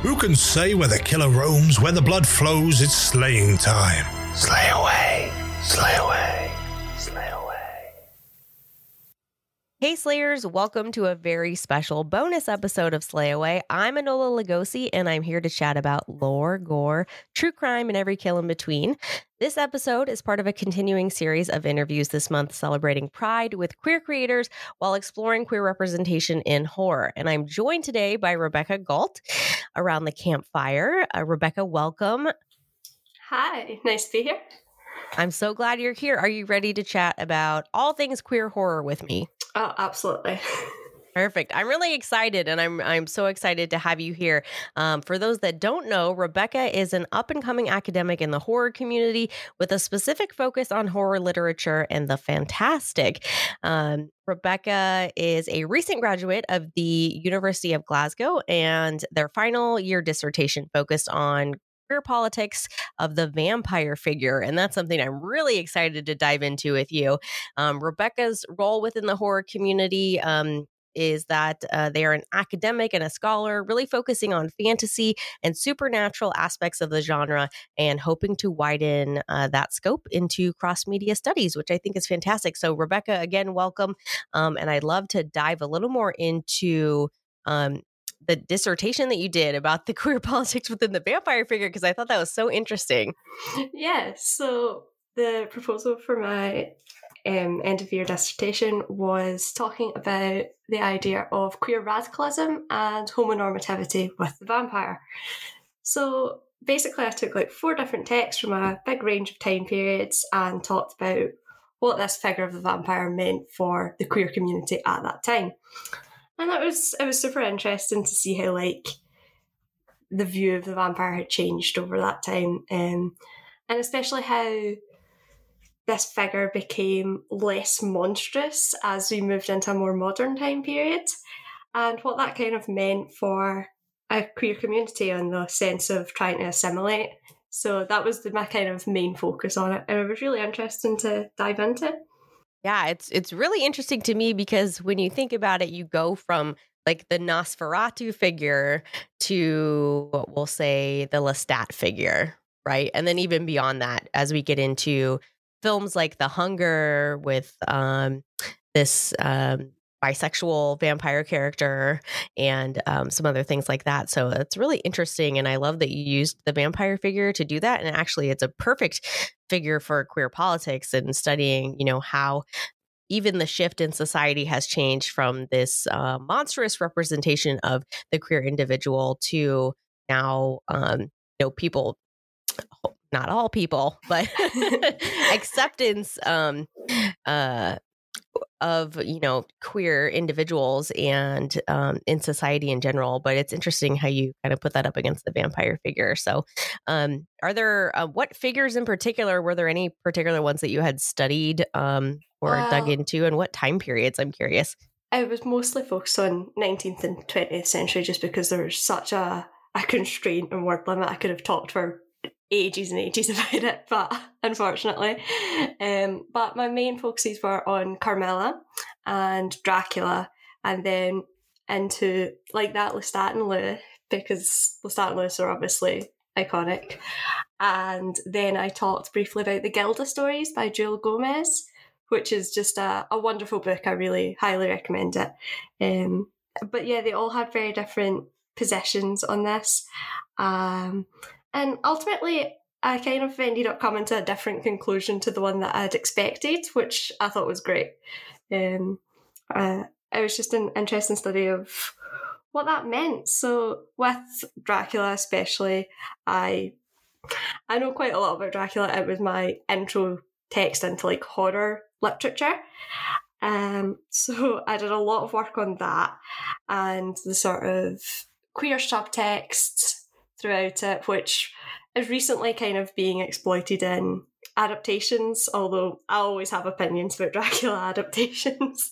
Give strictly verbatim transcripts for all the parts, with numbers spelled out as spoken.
Who can say where the killer roams, where the blood flows, it's slaying time. Slay away, slay away, slay away. Hey Slayers, welcome to a very special bonus episode of Slay Away. I'm Enola Lugosi, and I'm here to chat about lore, gore, true crime, and every kill in between. This episode is part of a continuing series of interviews this month celebrating Pride with queer creators while exploring queer representation in horror. And I'm joined today by Rebecca Galt around the campfire. Uh, Rebecca, welcome. Hi, nice to be here. I'm so glad you're here. Are you ready to chat about all things queer horror with me? Oh, absolutely. Perfect. I'm really excited, and I'm I'm so excited to have you here. Um, for those that don't know, Rebecca is an up-and-coming academic in the horror community with a specific focus on horror literature and the fantastic. Um, Rebecca is a recent graduate of the University of Glasgow, and their final year dissertation focused on queer politics of the vampire figure. And that's something I'm really excited to dive into with you. Um, Rebecca's role within the horror community um, is that uh, they are an academic and a scholar, really focusing on fantasy and supernatural aspects of the genre and hoping to widen uh, that scope into cross-media studies, which I think is fantastic. So Rebecca, again, welcome. Um, and I'd love to dive a little more into um, the dissertation that you did about the queer politics within the vampire figure, because I thought that was so interesting. Yeah, so the proposal for my um, end of year dissertation was talking about the idea of queer radicalism and homonormativity with the vampire. So basically I took like four different texts from a big range of time periods and talked about what this figure of the vampire meant for the queer community at that time. And it was it was super interesting to see how like the view of the vampire had changed over that time, um, and especially how this figure became less monstrous as we moved into a more modern time period, and what that kind of meant for a queer community in the sense of trying to assimilate. So that was the, my kind of main focus on it, and it was really interesting to dive into. Yeah, it's it's really interesting to me because when you think about it, you go from like the Nosferatu figure to, we'll say, the Lestat figure, right? And then even beyond that, as we get into films like The Hunger with um, this um, bisexual vampire character and um, some other things like that. So it's really interesting. And I love that you used the vampire figure to do that. And actually, it's a perfect figure for queer politics and studying, you know, how even the shift in society has changed from this uh, monstrous representation of the queer individual to now, um, you know, people, not all people, but acceptance um, uh, of, you know, queer individuals and um, in society in general. But it's interesting how you kind of put that up against the vampire figure. So um, are there, uh, what figures in particular, were there any particular ones that you had studied um, or Well, dug into, and what time periods? I'm curious. I was mostly focused on nineteenth and twentieth century just because there was such a, a constraint and word limit. I could have talked for ages and ages about it, but unfortunately. Um, but my main focuses were on Carmilla and Dracula, and then into like that Lestat and Lewis, because Lestat and Lewis are obviously iconic. And then I talked briefly about the Gilda stories by Joel Gomez, which is just a, a wonderful book. I really highly recommend it. Um, but yeah, they all had very different positions on this. Um, and ultimately, I kind of ended up coming to a different conclusion to the one that I'd expected, which I thought was great. Um, uh, it was just an interesting study of what that meant. So with Dracula especially, I I know quite a lot about Dracula. It was my intro text into like horror literature. Um, so I did a lot of work on that and the sort of queer subtext throughout it, which is recently kind of being exploited in adaptations, although I always have opinions about Dracula adaptations.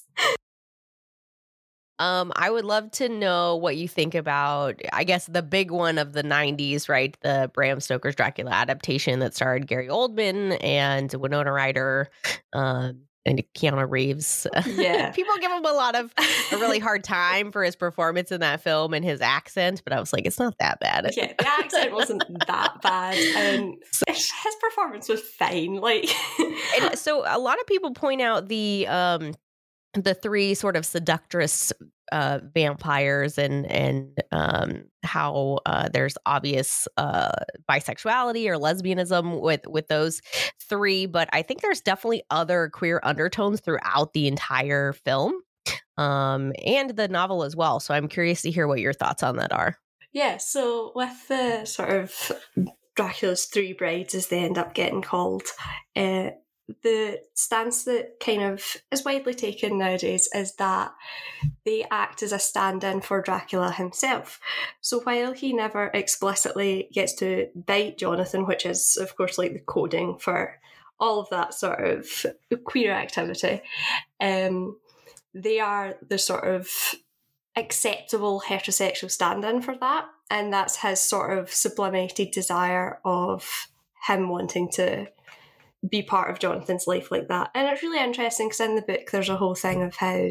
Um, I would love to know what you think about, I guess, the big one of the nineties, right? The Bram Stoker's Dracula adaptation that starred Gary Oldman and Winona Ryder. Um, and Keanu Reeves. Yeah. People give him a lot of a really hard time for his performance in that film and his accent, but I was like, it's not that bad. Yeah, the accent wasn't that bad, and his performance was fine. Like, and so a lot of people point out the um the three sort of seductress uh, vampires and and um, how uh, there's obvious uh, bisexuality or lesbianism with with those three, but I think there's definitely other queer undertones throughout the entire film um, and the novel as well. So I'm curious to hear what your thoughts on that are. Yeah, so with the sort of Dracula's three brides, as they end up getting called, uh, the stance that kind of is widely taken nowadays is that they act as a stand-in for Dracula himself. So while he never explicitly gets to bite Jonathan, which is of course like the coding for all of that sort of queer activity, um, they are the sort of acceptable heterosexual stand-in for that, and that's his sort of sublimated desire of him wanting to be part of Jonathan's life like that. And it's really interesting because in the book there's a whole thing of how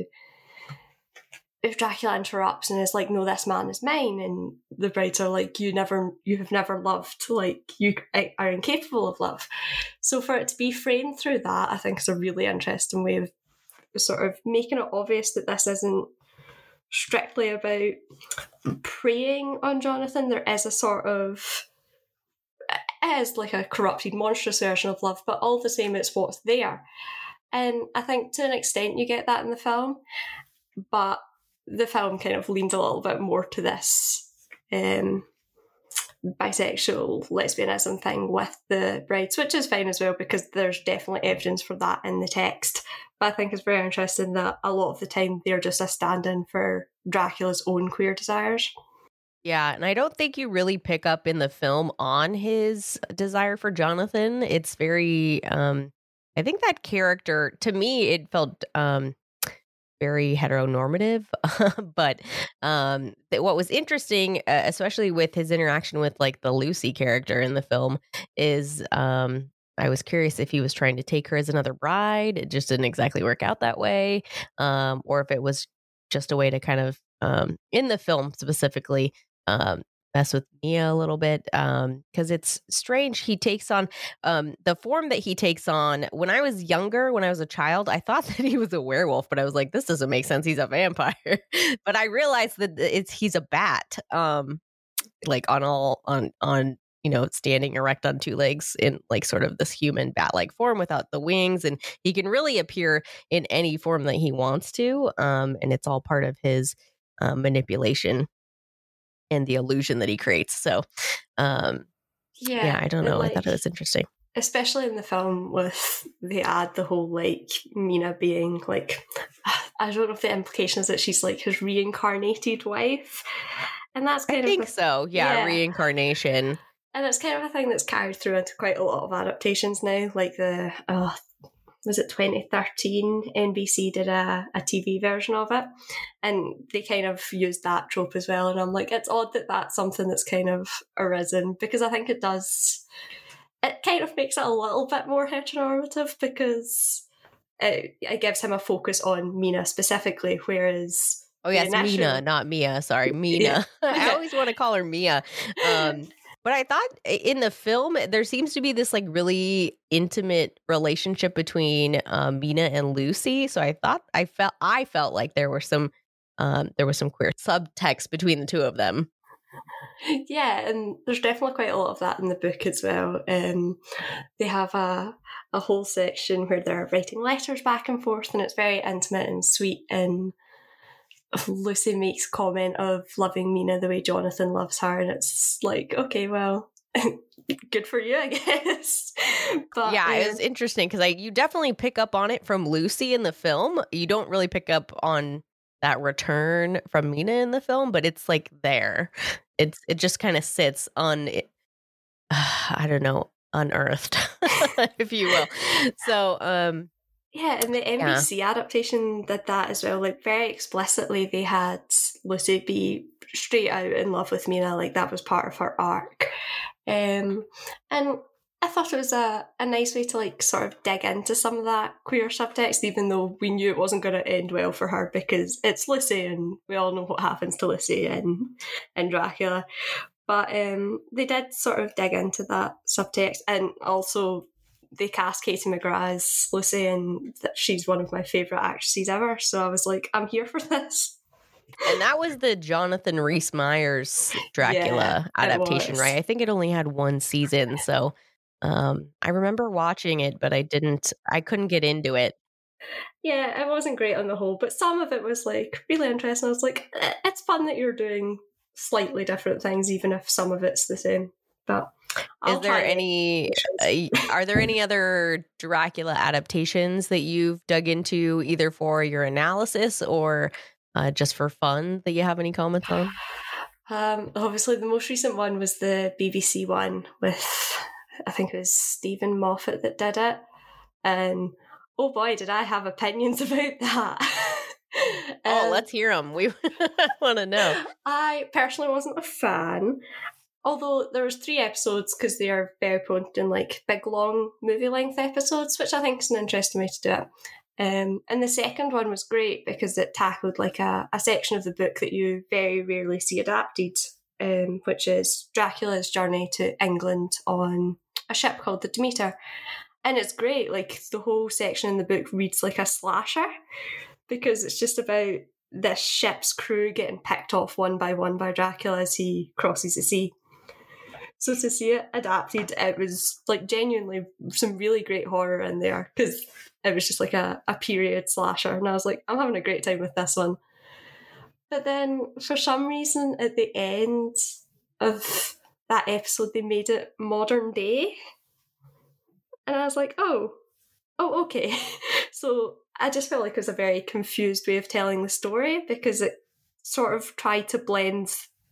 if Dracula interrupts and is like, no, this man is mine, and the brides are like, you never you have never loved, like you are incapable of love. So for it to be framed through that, I think is a really interesting way of sort of making it obvious that this isn't strictly about preying on Jonathan. There is a sort of it is like a corrupted, monstrous version of love, but all the same, it's what's there. And I think to an extent you get that in the film, but the film kind of leans a little bit more to this um, bisexual lesbianism thing with the brides, which is fine as well because there's definitely evidence for that in the text. But I think it's very interesting that a lot of the time they're just a stand-in for Dracula's own queer desires. Yeah, and I don't think you really pick up in the film on his desire for Jonathan. It's very, um, I think that character, to me, it felt um, very heteronormative. But um, th- what was interesting, uh, especially with his interaction with like the Lucy character in the film, is um, I was curious if he was trying to take her as another bride. It just didn't exactly work out that way. Um, or if it was just a way to kind of, um, in the film specifically, um, mess with Mia a little bit. Um, because it's strange. He takes on um, the form that he takes on. When I was younger, when I was a child, I thought that he was a werewolf, but I was like, this doesn't make sense. He's a vampire. But I realized that it's he's a bat. Um, like on all on on you know, standing erect on two legs in like sort of this human bat-like form without the wings. And he can really appear in any form that he wants to. Um, and it's all part of his uh, manipulation and the illusion that he creates. So, um, yeah, yeah, I don't know. like, I thought it was interesting. Especially in the film with they add the whole like Mina being like, I don't know if the implication is that she's like his reincarnated wife. And that's kind I of think a, so. Yeah, yeah. Reincarnation. And it's kind of a thing that's carried through into quite a lot of adaptations now. Like the, oh, was it twenty thirteen? N B C did a, a T V version of it. And they kind of used that trope as well. And I'm like, it's odd that that's something that's kind of arisen because I think it does, it kind of makes it a little bit more heteronormative because it, it gives him a focus on Mina specifically, whereas... Oh, yeah, it's initial... Mina, not Mia. Sorry, Mina. Yeah. I always want to call her Mia. Um, but I thought in the film, there seems to be this like really intimate relationship between uh, Mina and Lucy. So I thought I felt I felt like there were some um, there was some queer subtext between the two of them. Yeah, and there's definitely quite a lot of that in the book as well. Um, they have a a whole section where they're writing letters back and forth, and it's very intimate and sweet. And Lucy makes comment of loving Mina the way Jonathan loves her, and it's like, okay, well, good for you, I guess. But yeah, um, it was interesting because like you definitely pick up on it from Lucy in the film. You don't really pick up on that return from Mina in the film, but it's like there. It's it just kind of sits on, uh, I don't know, unearthed, if you will. So, um, yeah, and the N B C yeah. adaptation did that as well. Like very explicitly, they had Lucy be straight out in love with Mina. Like that was part of her arc. Um, and I thought it was a, a nice way to like sort of dig into some of that queer subtext, even though we knew it wasn't going to end well for her because it's Lucy and we all know what happens to Lucy in, in Dracula. But um, they did sort of dig into that subtext, and also they cast Katie McGrath as Lucy, and that she's one of my favourite actresses ever. So I was like, I'm here for this. And that was the Jonathan Rhys Meyers Dracula yeah, adaptation, right? I think it only had one season, so um, I remember watching it, but I didn't. I couldn't get into it. Yeah, it wasn't great on the whole, but some of it was like really interesting. I was like, it's fun that you're doing slightly different things, even if some of it's the same. But I'll is there any? Uh, are there any other Dracula adaptations that you've dug into, either for your analysis or uh, just for fun, that you have any comments on? Um, obviously, the most recent one was the B B C one with, I think it was Stephen Moffat that did it, and oh boy, did I have opinions about that. Oh, um, let's hear them. We want to know. I personally wasn't a fan. Although there was three episodes, because they are very prone to like big, long movie length episodes, which I think is an interesting way to do it. Um, and the second one was great because it tackled like a, a section of the book that you very rarely see adapted, um, which is Dracula's journey to England on a ship called the Demeter. And it's great. Like the whole section in the book reads like a slasher because it's just about this ship's crew getting picked off one by one by Dracula as he crosses the sea. So to see it adapted, it was like genuinely some really great horror in there because it was just like a, a period slasher. And I was like, I'm having a great time with this one. But then for some reason at the end of that episode, they made it modern day. And I was like, oh, oh, okay. So I just felt like it was a very confused way of telling the story because it sort of tried to blend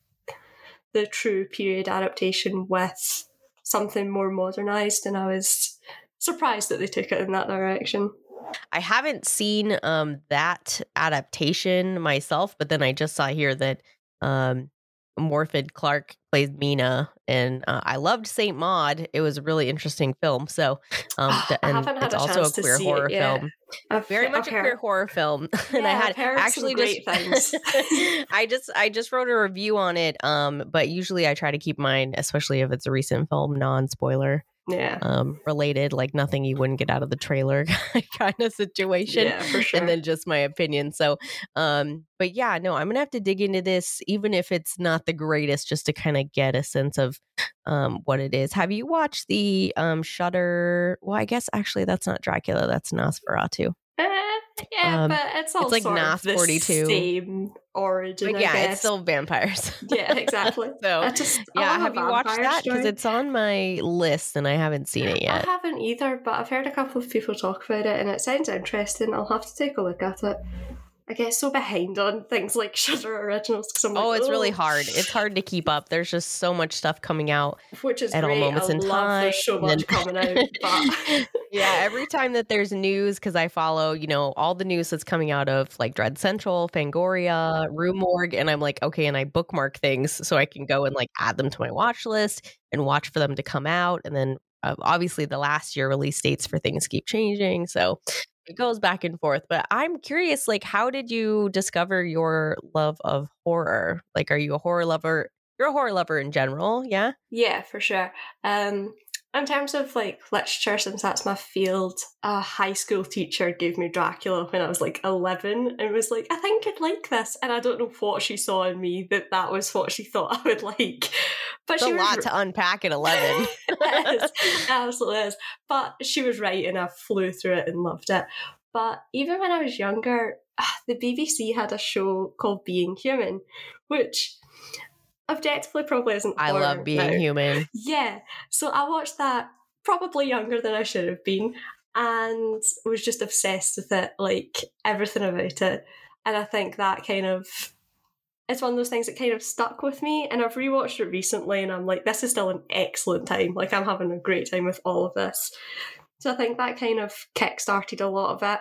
the true period adaptation with something more modernised, and I was surprised that they took it in that direction. I haven't seen um, that adaptation myself, but then I just saw here that um, Morfydd Clark plays Mina, and uh, I loved Saint Maud. It was a really interesting film. So, um, oh, and I haven't had it's a also a queer horror film. I've, Very much I've a heard, queer horror film, and yeah, I had I've heard actually some great just things. I just I just wrote a review on it. Um, but usually I try to keep mine, especially if it's a recent film, non-spoiler. Yeah. Um, related, like nothing you wouldn't get out of the trailer kind of situation. Yeah, for sure. And then just my opinion. So, um, but yeah, no, I'm gonna have to dig into this, even if it's not the greatest, just to kind of get a sense of um what it is. Have you watched the um Shudder? Well, I guess actually that's not Dracula, that's Nosferatu. Uh, yeah, Um, but it's all it's like sort N A of S forty-two. the same origin. But I yeah, guess. it's still vampires. Yeah, exactly. So I just, I yeah, love a have you watched vampire that? Because story. it's on my list and I haven't seen it yet. I haven't either, but I've heard a couple of people talk about it and it sounds interesting. I'll have to take a look at it. I get so behind on things like Shudder originals because I'm like, Oh, it's really oh. hard. It's hard to keep up. There's just so much stuff coming out Which is at great. all moments I in love time. there's so and much then- coming out. But yeah, every time that there's news, because I follow, you know, all the news that's coming out of like Dread Central, Fangoria, Rue Morgue, and I'm like, okay, and I bookmark things so I can go and like add them to my watch list and watch for them to come out. And then uh, obviously the last year release dates for things keep changing. So it goes back and forth. But I'm curious, like, how did you discover your love of horror? Like, are you a horror lover? You're a horror lover in general, yeah? yeah, for sure. Um, in terms of like literature, since that's my field, a high school teacher gave me Dracula when I was like eleven and was like, I think I'd like this. And I don't know what she saw in me that that was what she thought I would like. But It's she a was lot to unpack at eleven. it is. It absolutely is. But she was right and I flew through it and loved it. But even when I was younger, the B B C had a show called Being Human, which objectively probably isn't I horror love being now. human. Yeah. So I watched that probably younger than I should have been and was just obsessed with it, like everything about it. And I think that kind of, it's one of those things that kind of stuck with me. And I've rewatched it recently and I'm like, this is still an excellent time. Like I'm having a great time with all of this. So I think that kind of kick-started a lot of it.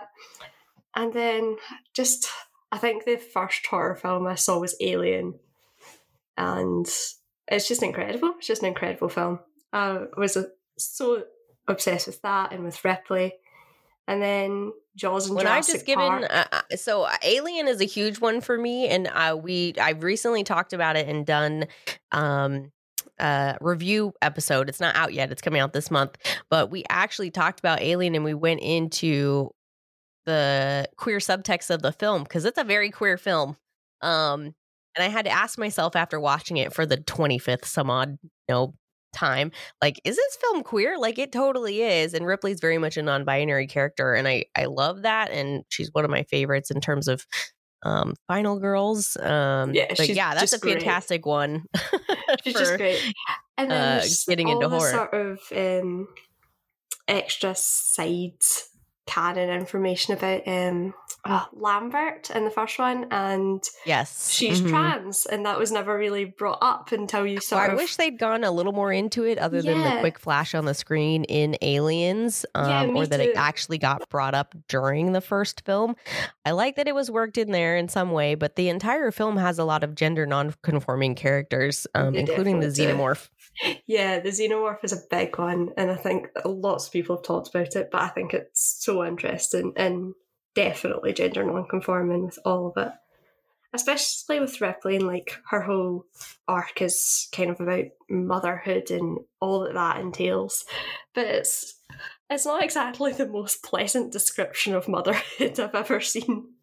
And then just, I think the first horror film I saw was Alien. And it's just incredible. It's just an incredible film. I was so obsessed with that and with Ripley. And then Jaws and When I've Jurassic just given, Park. uh, uh, so Alien is a huge one for me, and uh, we I've recently talked about it and done um uh review episode. It's not out yet; it's coming out this month. But we actually talked about Alien, and we went into the queer subtext of the film because it's a very queer film. Um, and I had to ask myself after watching it for the twenty-fifth some odd, you know, time, like, is this film queer? Like, it totally is. And Ripley's very much a non-binary character, and I I love that, and she's one of my favorites in terms of um Final Girls. Um, Yeah, but she's yeah, that's a just great. fantastic one. She's for, just great. And then uh, there's getting all into the horror. sort of um, extra sides canon information about um, oh, Lambert in the first one, and Yes, she's Mhm. trans, and that was never really brought up until you Well, sort I of. wish they'd gone a little more into it other than the Yeah. quick flash on the screen in Aliens, um, Yeah, me or that it too. actually got brought up during the first film. I like that it was worked in there in some way, but the entire film has a lot of gender non-conforming characters, um, They including the definitely do. xenomorph. Yeah, the xenomorph is a big one, and I think lots of people have talked about it, but I think it's so interesting and definitely gender non-conforming with all of it. Especially with Ripley, and like her whole arc is kind of about motherhood and all that that entails. But it's it's not exactly the most pleasant description of motherhood I've ever seen.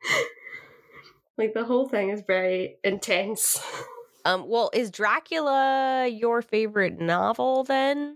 Like, the whole thing is very intense. Um, well, is Dracula your favorite novel then?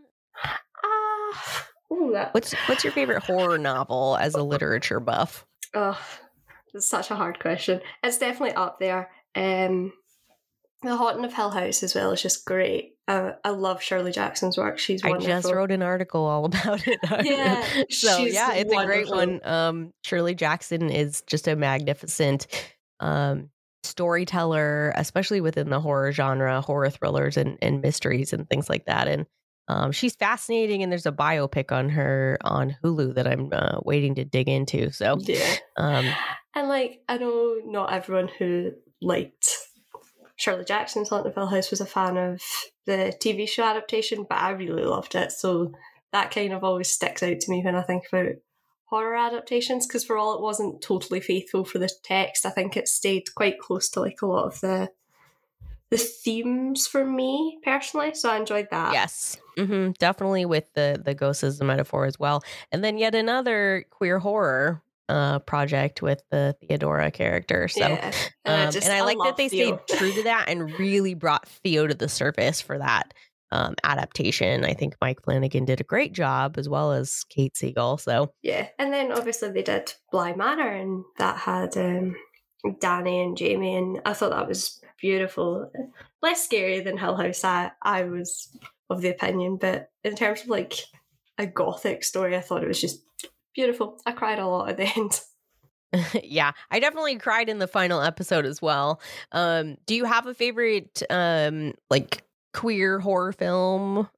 Ah, ooh, that. What's what's your favorite horror novel as a literature buff? Oh, it's such a hard question. It's definitely up there. Um, The Haunting of Hill House as well is just great. Uh, I love Shirley Jackson's work. She's I wonderful. just wrote an article all about it. Yeah, so she's yeah, it's a great wonderful. one. Um, Shirley Jackson is just a magnificent um, storyteller, especially within the horror genre, horror thrillers and, and mysteries and things like that. And um, she's fascinating. And there's a biopic on her on Hulu that I'm uh, waiting to dig into. So Yeah. um, And like, I know not everyone who liked Shirley Jackson's Haunting of Hill House was a fan of the T V show adaptation, but I really loved it. So that kind of always sticks out to me when I think about horror adaptations, because for all it wasn't totally faithful for the text, I think it stayed quite close to like a lot of the the themes for me personally. So I enjoyed that. yes, hmm definitely with the the ghost as a metaphor as well. And then yet another queer horror uh project with the Theodora character. So Yeah. And, um, I just, and I like love that they Theo. stayed true to that and really brought Theo to the surface for that um adaptation. I think Mike Flanagan did a great job, as well as Kate Siegel. So Yeah, and then obviously they did Bly Manor, and that had um, Danny and Jamie, and I thought that was beautiful. Less scary than Hill House, I, I was of the opinion, but in terms of like a gothic story, I thought it was just beautiful. I cried a lot at the end. yeah, I definitely cried in the final episode as well. Um, do you have a favorite um like queer horror film?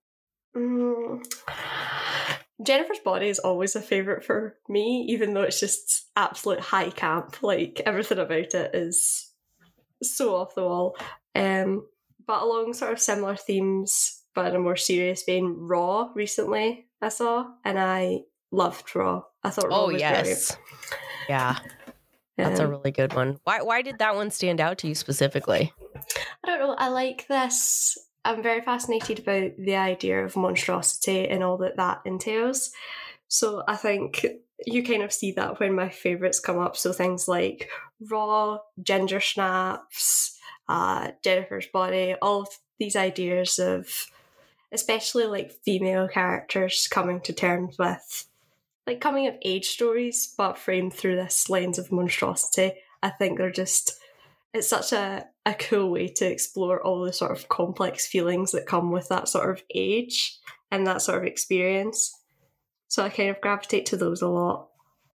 Mm. Jennifer's Body is always a favourite for me, even though it's just absolute high camp. Like, everything about it is so off the wall. Um, but along sort of similar themes, but in a more serious vein, Raw recently I saw, and I loved Raw. I thought Raw Oh was yes, yeah, that's a Um, really good one. Why why did that one stand out to you specifically? I don't know. I like this. I'm very fascinated about the idea of monstrosity and all that that entails. So I think you kind of see that when my favourites come up. So things like Raw, Ginger Snaps, uh, Jennifer's Body, all of these ideas of especially like female characters coming to terms with like coming of age stories, but framed through this lens of monstrosity. I think they're just, it's such a, a cool way to explore all the sort of complex feelings that come with that sort of age and that sort of experience. So I kind of gravitate to those a lot.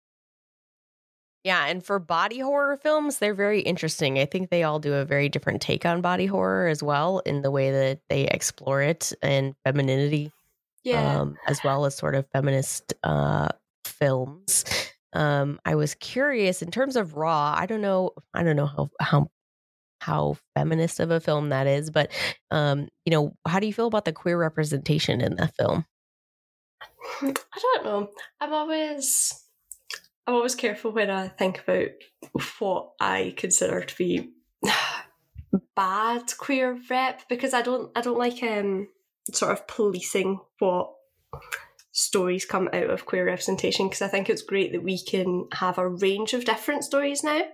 Yeah, and for body horror films, they're very interesting. I think they all do a very different take on body horror as well, in the way that they explore it and femininity, Yeah. um, as well as sort of feminist uh, films. Um, I was curious in terms of Raw. I don't know. I don't know how how how feminist of a film that is, but um, you know, how do you feel about the queer representation in the film? I don't know. I'm always I'm always careful when I think about what I consider to be bad queer rep, because I don't I don't like um sort of policing what stories come out of queer representation, because I think it's great that we can have a range of different stories now.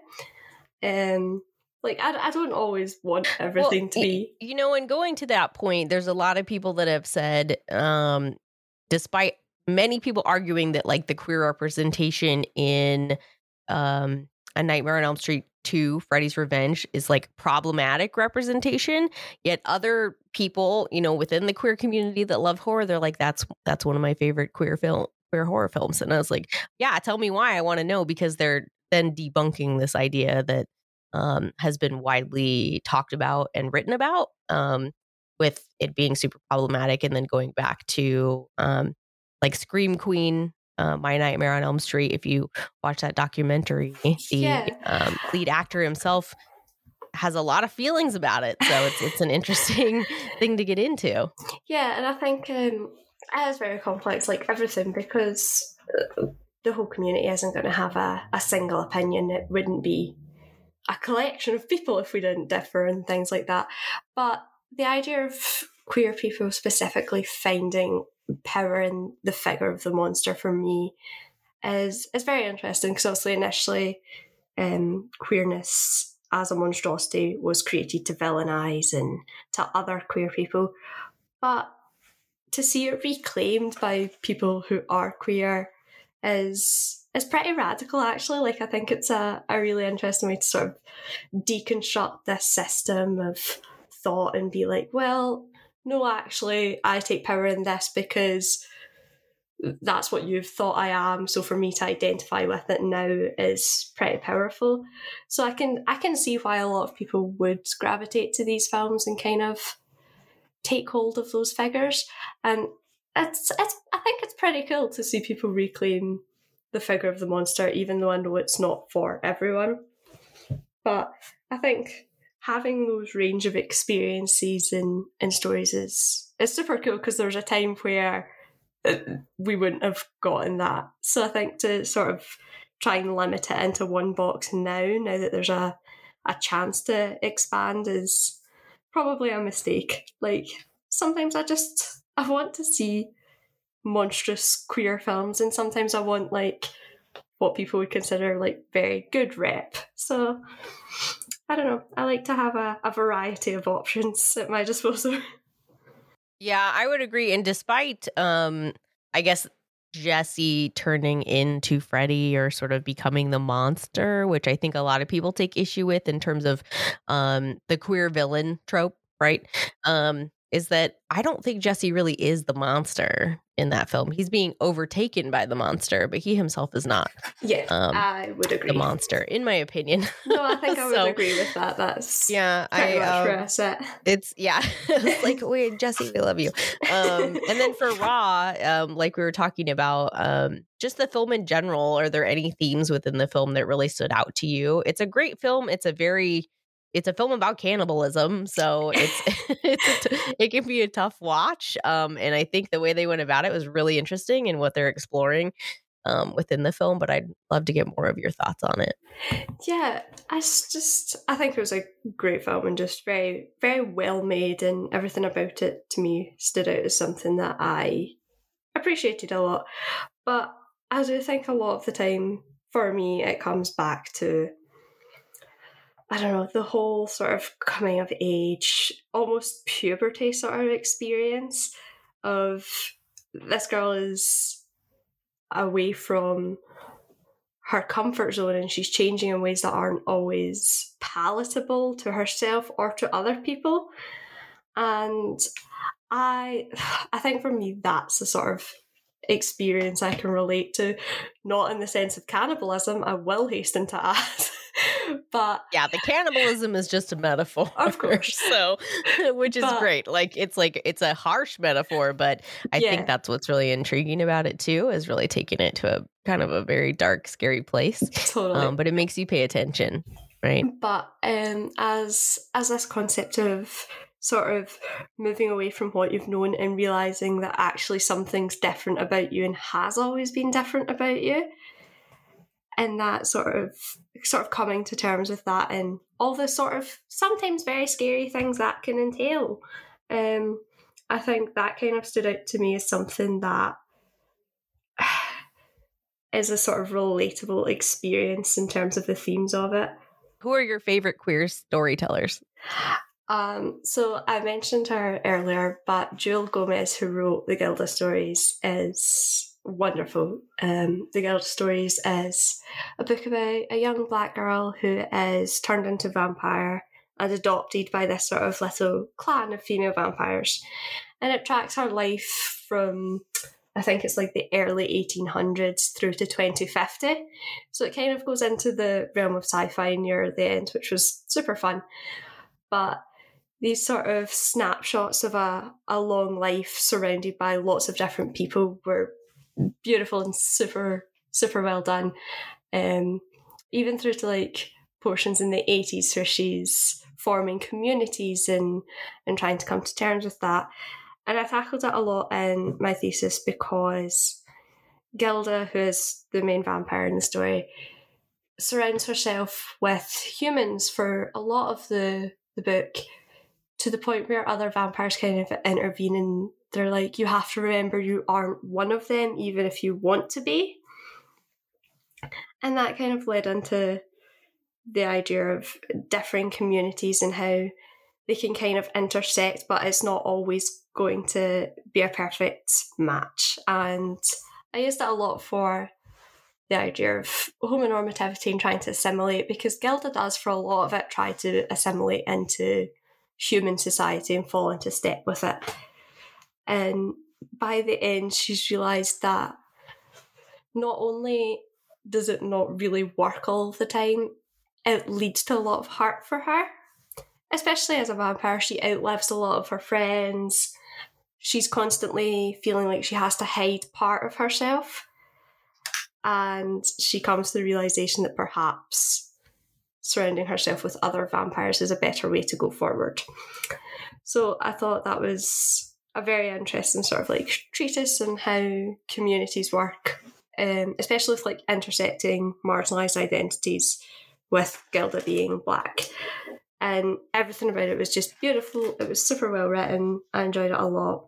Um like I, I don't always want everything well, to be you know, and going to that point, there's a lot of people that have said um despite many people arguing that like the queer representation in um, A Nightmare on Elm Street two, Freddy's Revenge, is like problematic representation. Yet other people, you know, within the queer community that love horror, they're like, that's that's one of my favorite queer film, queer horror films. And I was like, yeah, tell me why. I want to know, because they're then debunking this idea that um, has been widely talked about and written about, um, with it being super problematic, and then going back to um, like Scream Queen, uh, My Nightmare on Elm Street. If you watch that documentary, the Yeah. um, lead actor himself has a lot of feelings about it. So it's it's an interesting thing to get into. Yeah, and I think um, it is very complex, like everything, because uh, the whole community isn't going to have a, a single opinion. It wouldn't be a collection of people if we didn't differ and things like that. But the idea of queer people specifically finding power in the figure of the monster, for me, is is very interesting, because obviously initially um, queerness as a monstrosity was created to villainize and to other queer people, but to see it reclaimed by people who are queer is is pretty radical, actually. Like, I think it's a, a really interesting way to sort of deconstruct this system of thought and be like, well, no, actually, I take power in this because that's what you've thought I am. So for me to identify with it now is pretty powerful. So I can I can see why a lot of people would gravitate to these films and kind of take hold of those figures. And it's it's I think it's pretty cool to see people reclaim the figure of the monster, even though I know it's not for everyone. But I think having those range of experiences and, and stories is, is super cool, because there was a time where we wouldn't have gotten that. So I think to sort of try and limit it into one box now, now that there's a, a chance to expand, is probably a mistake. Like, sometimes I just, I want to see monstrous queer films, and sometimes I want like what people would consider like very good rep. So I don't know. I like to have a, a variety of options at my disposal. Yeah, I would agree. And despite, um, I guess, Jesse turning into Freddy, or sort of becoming the monster, which I think a lot of people take issue with in terms of um, the queer villain trope, right? Um, is that I don't think Jesse really is the monster in that film. He's being overtaken by the monster, but he himself is not. Yeah, um, I would agree. The monster, in my opinion. No, I think I would So, agree with that. That's yeah, pretty I much um, where I sit. It's yeah, it's like, wait, Jesse, we love you. Um, and then for Raw, um, like we were talking about, um, just the film in general. Are there any themes within the film that really stood out to you? It's a great film. It's a very It's a film about cannibalism, so it's it's a t- it can be a tough watch. Um, and I think the way they went about it was really interesting, and what they're exploring um, within the film. But I'd love to get more of your thoughts on it. Yeah, I s- just I think it was a great film, and just very very well made, and everything about it to me stood out as something that I appreciated a lot. But I do think a lot of the time, for me, it comes back to, I don't know, the whole sort of coming of age, almost puberty sort of experience of this girl is away from her comfort zone, and she's changing in ways that aren't always palatable to herself or to other people. And I I think for me, that's the sort of experience I can relate to, not in the sense of cannibalism, I will hasten to add. But yeah, the cannibalism is just a metaphor, of course. So, which is but, great. Like, it's like it's a harsh metaphor, but I yeah. think that's what's really intriguing about it too, is really taking it to a kind of a very dark, scary place. Totally. Um, but it makes you pay attention, right? But um, as as this concept of sort of moving away from what you've known and realising that actually something's different about you and has always been different about you. And that sort of sort of coming to terms with that and all the sort of sometimes very scary things that can entail. Um, I think that kind of stood out to me as something that is a sort of relatable experience in terms of the themes of it. Who are your favorite queer storytellers? Um, so I mentioned her earlier, but Jewel Gomez, who wrote the Gilda stories, is wonderful. Um, the Gilda Stories is a book about a young black girl who is turned into a vampire and adopted by this sort of little clan of female vampires. And it tracks her life from, I think it's like the early eighteen hundreds through to twenty fifty. So it kind of goes into the realm of sci-fi near the end, which was super fun. But these sort of snapshots of a, a long life surrounded by lots of different people were beautiful and super, super well done. Um, even through to like portions in the eighties where she's forming communities and, and trying to come to terms with that. And I tackled it a lot in my thesis because Gilda, who is the main vampire in the story, surrounds herself with humans for a lot of the, the book, to the point where other vampires kind of intervene and they're like, you have to remember you aren't one of them, even if you want to be. And that kind of led into the idea of differing communities and how they can kind of intersect, but it's not always going to be a perfect match. And I used it a lot for the idea of homonormativity and trying to assimilate, because Gilda does for a lot of it try to assimilate into human society and fall into step with it. And by the end, she's realised that not only does it not really work all the time, it leads to a lot of hurt for her. Especially as a vampire, she outlives a lot of her friends. She's constantly feeling like she has to hide part of herself. And she comes to the realisation that perhaps surrounding herself with other vampires is a better way to go forward. So I thought that was a very interesting sort of like treatise on how communities work, um, especially with like intersecting marginalised identities with Gilda being black. And everything about it was just beautiful. It was super well written. I enjoyed it a lot.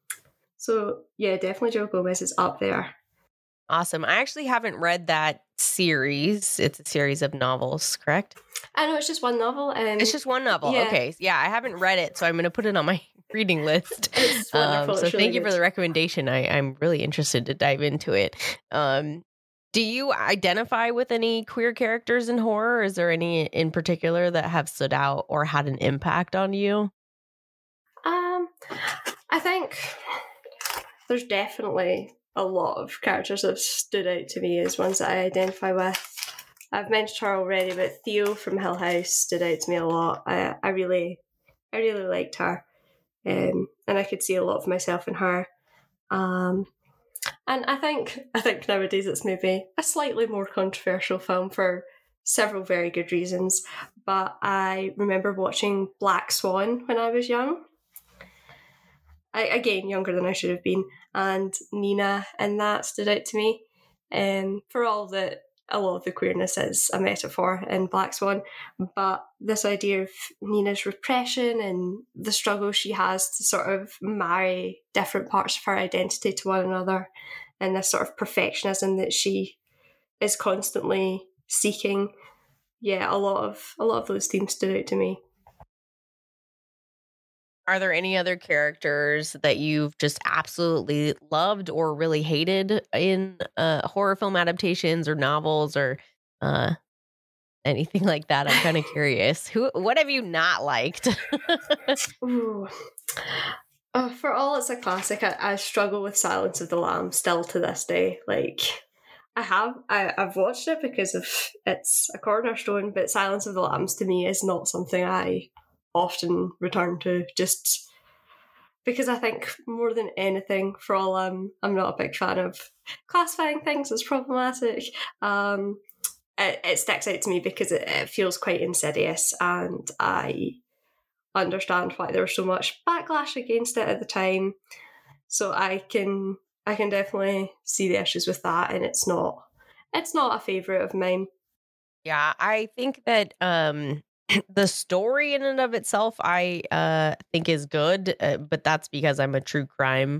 So yeah, definitely Jewel Gomez is up there. Awesome. I actually haven't read that series. It's a series of novels, correct? I know it's just one novel. Um, it's just one novel. Yeah. Okay. Yeah, I haven't read it, so I'm going to put it on my reading list. It's wonderful. Um, so it's really thank you good. for the recommendation. I, I'm really interested to dive into it. Um, do you identify with any queer characters in horror? Is there any in particular that have stood out or had an impact on you? Um, I think there's definitely a lot of characters that have stood out to me as ones that I identify with. I've mentioned her already, but Theo from Hill House stood out to me a lot. I, I really, I really liked her, um, and I could see a lot of myself in her. Um, and I think, I think nowadays it's maybe a slightly more controversial film for several very good reasons. But I remember watching Black Swan when I was young. I, again, younger than I should have been, and Nina and that stood out to me. Um, for all that a lot of the queerness is a metaphor in Black Swan, but this idea of Nina's repression and the struggle she has to sort of marry different parts of her identity to one another, and this sort of perfectionism that she is constantly seeking. Yeah, a lot of a lot of those themes stood out to me. Are there any other characters that you've just absolutely loved or really hated in uh, horror film adaptations or novels or uh, anything like that? I'm kind of curious. Who, what have you not liked? Ooh. Oh, for all it's a classic, I, I struggle with Silence of the Lambs still to this day. Like, I have, I, I've watched it because of it's a cornerstone, but Silence of the Lambs to me is not something I often return to, just because I think more than anything, for all I'm I'm not a big fan of classifying things as problematic, um, it, it sticks out to me because it, it feels quite insidious, and I understand why there was so much backlash against it at the time. So I can I can definitely see the issues with that, and it's not it's not a favourite of mine. Yeah, I think that um, the story in and of itself, I uh, think is good, uh, but that's because I'm a true crime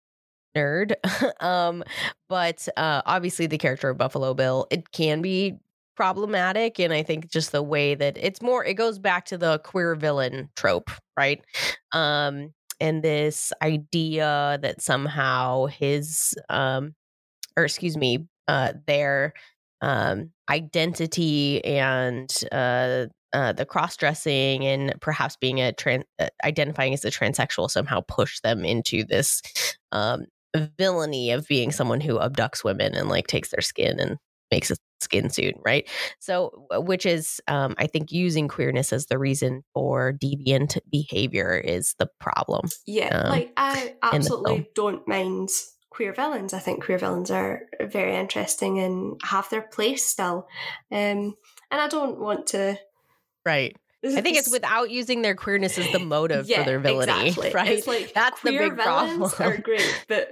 nerd. um, but uh, obviously, the character of Buffalo Bill, it can be problematic, and I think just the way that it's more, it goes back to the queer villain trope, right? Um, and this idea that somehow his, um, or excuse me, uh, their um, identity and uh, uh, the cross-dressing and perhaps being a trans, uh, identifying as a transsexual somehow push them into this um, villainy of being someone who abducts women and like takes their skin and makes a skin suit, right? So, which is, um, I think, using queerness as the reason for deviant behavior is the problem. Yeah, um, like I absolutely don't mind queer villains. I think queer villains are very interesting and have their place still. Um, and I don't want to... Right. I think it's without using their queerness as the motive yeah, for their villainy, exactly. right? It's like, that's the queer big villains problem. are great, but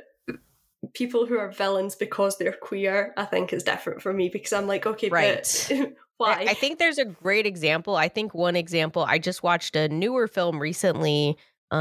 people who are villains because they're queer, I think is different for me, because I'm like, okay, right. but why? I think there's a great example. I think one example, I just watched a newer film recently.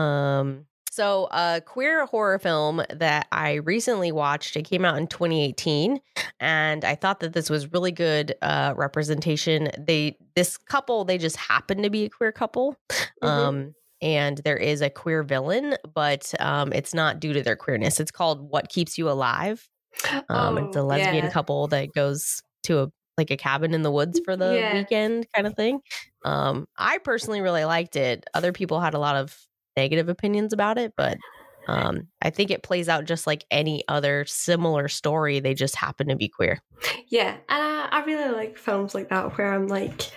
Um, so a queer horror film that I recently watched, it came out in twenty eighteen. And I thought that this was really good uh, representation. They, this couple, they just happen to be a queer couple. Mm-hmm. Um, and there is a queer villain, but um, it's not due to their queerness. It's called What Keeps You Alive. Um, oh, it's a lesbian yeah. couple that goes to a like a cabin in the woods for the Yeah. weekend kind of thing. Um, I personally really liked it. Other people had a lot of negative opinions about it, but um, I think it plays out just like any other similar story. They just happen to be queer. Yeah, and I, I really like films like that where I'm like,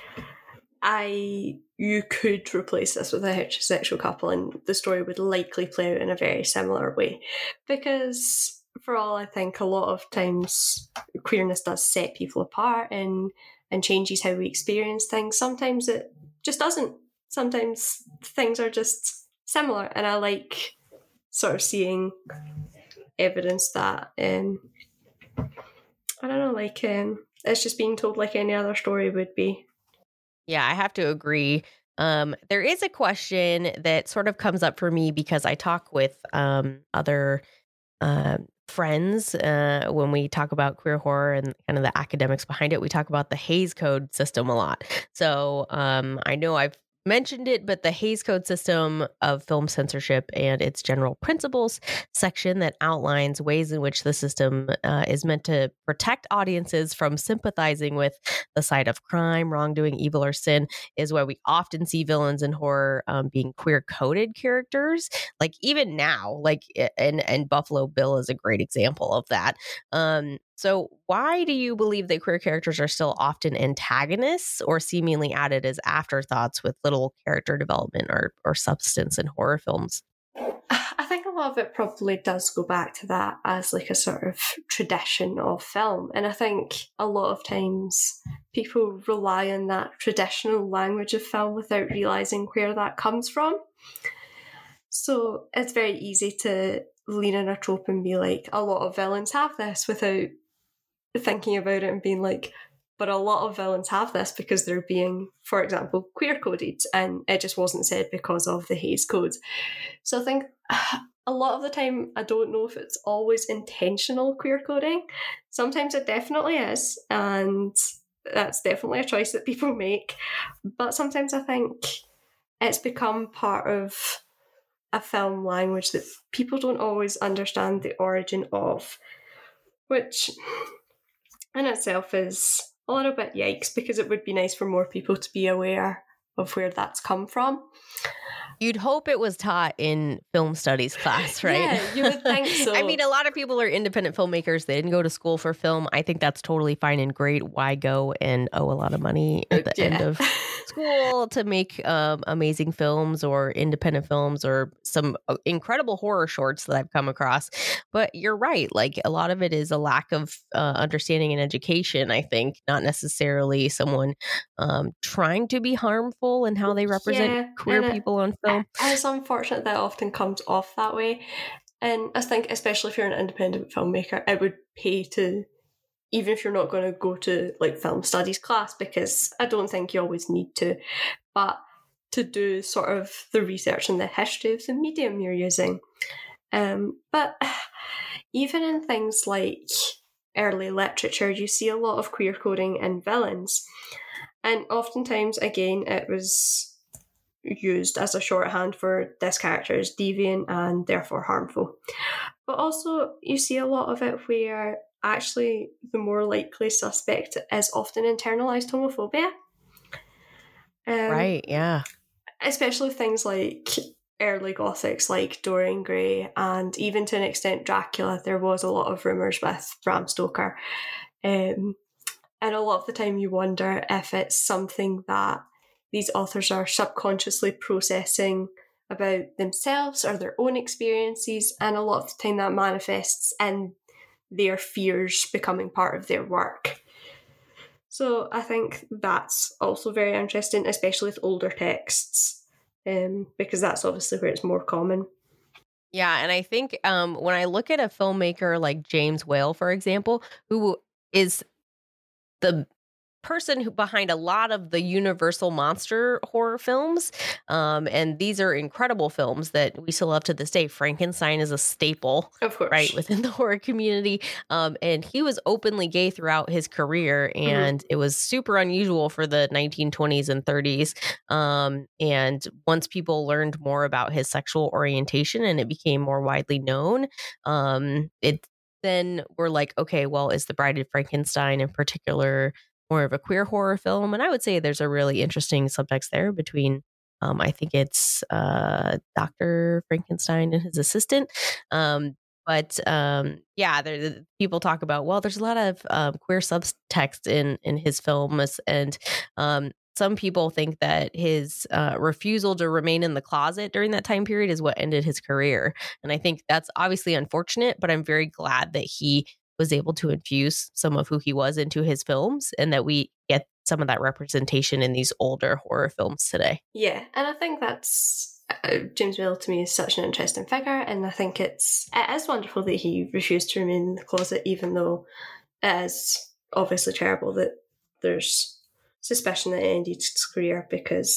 I you could replace this with a heterosexual couple and the story would likely play out in a very similar way. Because for all I think, a lot of times queerness does set people apart and, and changes how we experience things. Sometimes it just doesn't. Sometimes things are just similar, and I like sort of seeing evidence that um, I don't know, like um, it's just being told like any other story would be. Yeah, I have to agree. Um, there is a question that sort of comes up for me because I talk with um, other uh, friends uh, when we talk about queer horror and kind of the academics behind it. We talk about the Hays Code system a lot. So um, I know I've mentioned it, but the Hays Code system of film censorship and its general principles section that outlines ways in which the system uh, is meant to protect audiences from sympathizing with the side of crime, wrongdoing, evil, or sin is why we often see villains in horror um, being queer-coded characters. Like even now, like and and Buffalo Bill is a great example of that. Um, So why do you believe that queer characters are still often antagonists or seemingly added as afterthoughts with little character development or, or substance in horror films? I think a lot of it probably does go back to that as like a sort of tradition of film. And I think a lot of times people rely on that traditional language of film without realising where that comes from. So it's very easy to lean in a trope and be like, a lot of villains have this, without thinking about it and being like, but a lot of villains have this because they're being, for example, queer coded, and it just wasn't said because of the Hays Code. So I think a lot of the time, I don't know if it's always intentional queer coding. Sometimes it definitely is, and that's definitely a choice that people make. But sometimes I think it's become part of a film language that people don't always understand the origin of, which in itself is a little bit yikes, because it would be nice for more people to be aware of where that's come from. You'd hope it was taught in film studies class, right? Yeah, you would think so. I mean, a lot of people are independent filmmakers. They didn't go to school for film. I think that's totally fine and great. Why go and owe a lot of money at the yeah. end of school to make um, amazing films or independent films or some incredible horror shorts that I've come across? But you're right. Like a lot of it is a lack of uh, understanding and education, I think, not necessarily someone um, trying to be harmful in how they represent yeah, queer it, people on film. It's unfortunate that it often comes off that way. And I think, especially if you're an independent filmmaker, it would pay to, even if you're not going to go to like film studies class, because I don't think you always need to, but to do sort of the research and the history of the medium you're using. Um, but even in things like early literature, you see a lot of queer coding in villains. And oftentimes, again, it was used as a shorthand for this character is deviant and therefore harmful. But also, you see a lot of it where actually the more likely suspect is often internalized homophobia. Um, Right, yeah. Especially things like early Gothics like Dorian Gray, and even to an extent Dracula. There was a lot of rumours with Bram Stoker. Um, and a lot of the time you wonder if it's something that these authors are subconsciously processing about themselves or their own experiences, and a lot of the time that manifests in their fears becoming part of their work. So I think that's also very interesting, especially with older texts, um, because that's obviously where it's more common. Yeah, and I think um, when I look at a filmmaker like James Whale, for example, who is the person who behind a lot of the Universal monster horror films, um, and these are incredible films that we still love to this day. Frankenstein is a staple, of course, right, within the horror community, um, and he was openly gay throughout his career, and mm-hmm. it was super unusual for the nineteen twenties and thirties, um, and once people learned more about his sexual orientation and it became more widely known, um, it then we're like, okay, well, is The Bride of Frankenstein in particular more of a queer horror film? And I would say there's a really interesting subtext there between, um, I think it's uh, Doctor Frankenstein and his assistant. Um, but um, yeah, there, people talk about, well, there's a lot of um, queer subtext in, in his films. And um, some people think that his uh, refusal to remain in the closet during that time period is what ended his career. And I think that's obviously unfortunate, but I'm very glad that he was able to infuse some of who he was into his films, and that we get some of that representation in these older horror films today. Yeah, and I think that's uh, James Whale to me is such an interesting figure, and I think it's it is wonderful that he refused to remain in the closet, even though it is obviously terrible that there's suspicion that it ended his career because,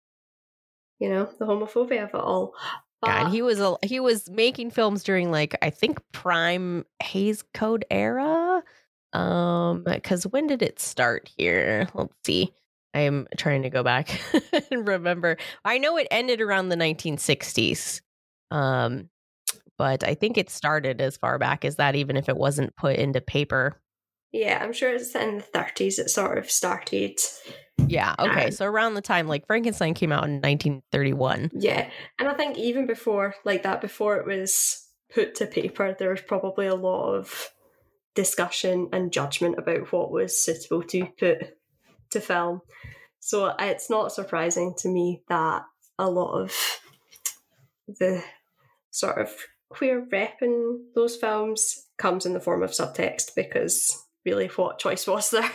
you know, the homophobia of it all. But, yeah, and he was a, he was making films during, like, I think prime Hays Code era. Um, because when did it start here? Let's see. I'm trying to go back and remember. I know it ended around the nineteen sixties. Um, but I think it started as far back as that, even if it wasn't put into paper. Yeah, I'm sure it's in the thirties it sort of started. Yeah, okay. Um, so around the time, like, Frankenstein came out in nineteen thirty-one. Yeah, and I think even before, like that, before it was put to paper, there was probably a lot of discussion and judgment about what was suitable to put to film. So it's not surprising to me that a lot of the sort of queer rep in those films comes in the form of subtext, because really, what choice was there?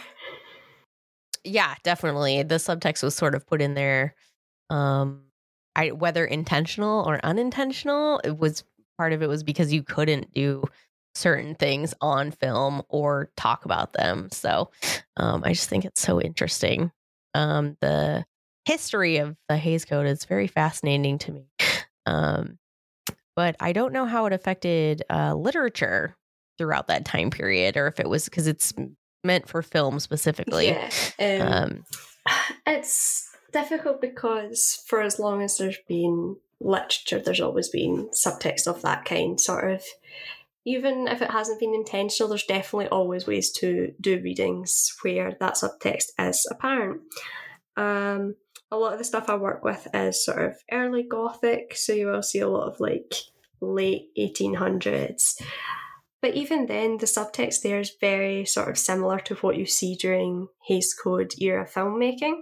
Yeah, definitely. The subtext was sort of put in there, um, I, whether intentional or unintentional. It was part of it was because you couldn't do certain things on film or talk about them. So um, I just think it's so interesting. Um, the history of the Hays Code is very fascinating to me. Um, but I don't know how it affected uh, literature throughout that time period, or if it was because it's meant for film specifically. Yeah, um, um, it's difficult because for as long as there's been literature, there's always been subtext of that kind, sort of. Even if it hasn't been intentional, there's definitely always ways to do readings where that subtext is apparent. Um, a lot of the stuff I work with is sort of early Gothic, so you will see a lot of like late eighteen hundreds. But even then, the subtext there is very sort of similar to what you see during Hays Code era filmmaking.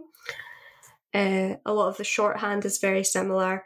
Uh, a lot of the shorthand is very similar.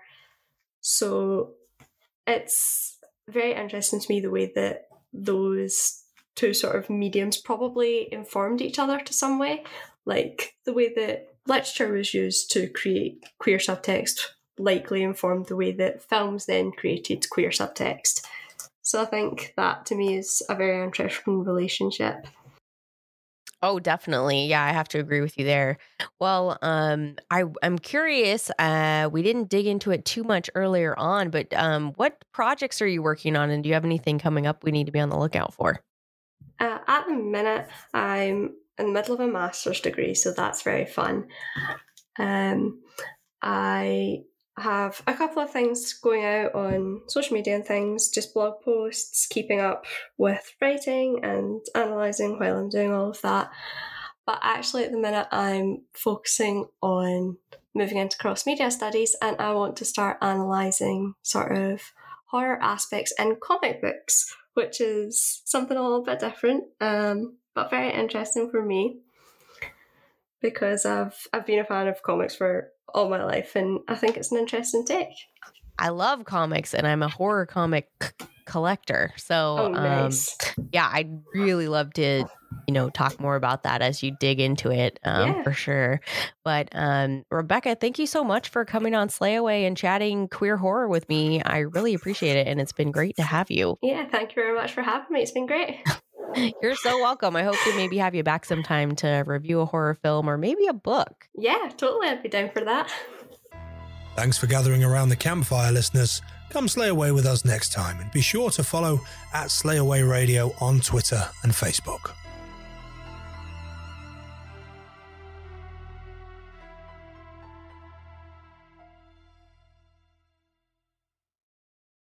So it's very interesting to me the way that those two sort of mediums probably informed each other to some way. Like the way that literature was used to create queer subtext likely informed the way that films then created queer subtext. So I think that to me is a very interesting relationship. Oh, definitely. Yeah, I have to agree with you there. Well, um, I, I'm curious. Uh, we didn't dig into it too much earlier on, but um, what projects are you working on, and do you have anything coming up we need to be on the lookout for? Uh, at the minute, I'm in the middle of a master's degree, so that's very fun. Um, I have a couple of things going out on social media and things, just blog posts, keeping up with writing and analysing while I'm doing all of that. But actually at the minute I'm focusing on moving into cross-media studies, and I want to start analysing sort of horror aspects in comic books, which is something a little bit different, um, but very interesting for me, because I've I've been a fan of comics for all my life, and I think it's an interesting take. I love comics, and I'm a horror comic c- collector. So, Oh, nice. um, yeah, I'd really love to, you know, talk more about that as you dig into it, um, Yeah. for sure. But um, Rebecca, thank you so much for coming on Slayaway and chatting queer horror with me. I really appreciate it, and it's been great to have you. Yeah, thank you very much for having me. It's been great. You're so welcome. I hope to maybe have you back sometime to review a horror film or maybe a book. Yeah, totally. I'd be down for that. Thanks for gathering around the campfire, listeners. Come slay away with us next time, and be sure to follow at Slay Away Radio on Twitter and Facebook.